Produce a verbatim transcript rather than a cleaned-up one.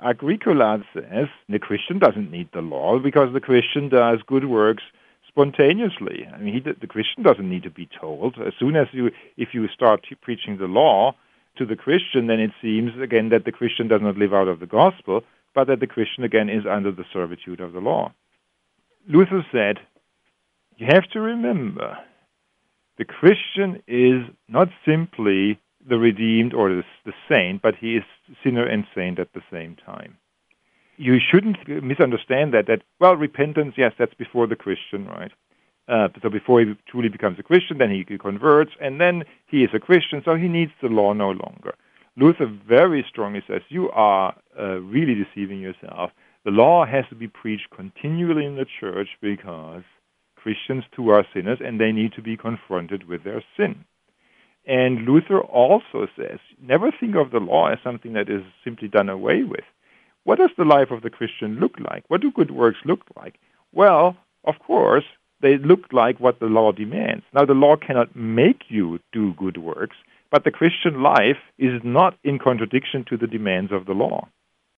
Agricola says the Christian doesn't need the law because the Christian does good works spontaneously. I mean, he, the Christian doesn't need to be told. As soon as you, if you start preaching the law to the Christian, then it seems, again, that the Christian does not live out of the gospel, but that the Christian, again, is under the servitude of the law. Luther said, you have to remember, the Christian is not simply the redeemed or the, the saint, but he is sinner and saint at the same time. You shouldn't misunderstand that, that, well, repentance, yes, that's before the Christian, right? Uh, so before he truly becomes a Christian, then he converts, and then he is a Christian, so he needs the law no longer. Luther very strongly says, you are uh, really deceiving yourself. The law has to be preached continually in the church because Christians too are sinners, and they need to be confronted with their sin. And Luther also says, never think of the law as something that is simply done away with. What does the life of the Christian look like? What do good works look like? Well, of course, they look like what the law demands. Now, the law cannot make you do good works, but the Christian life is not in contradiction to the demands of the law.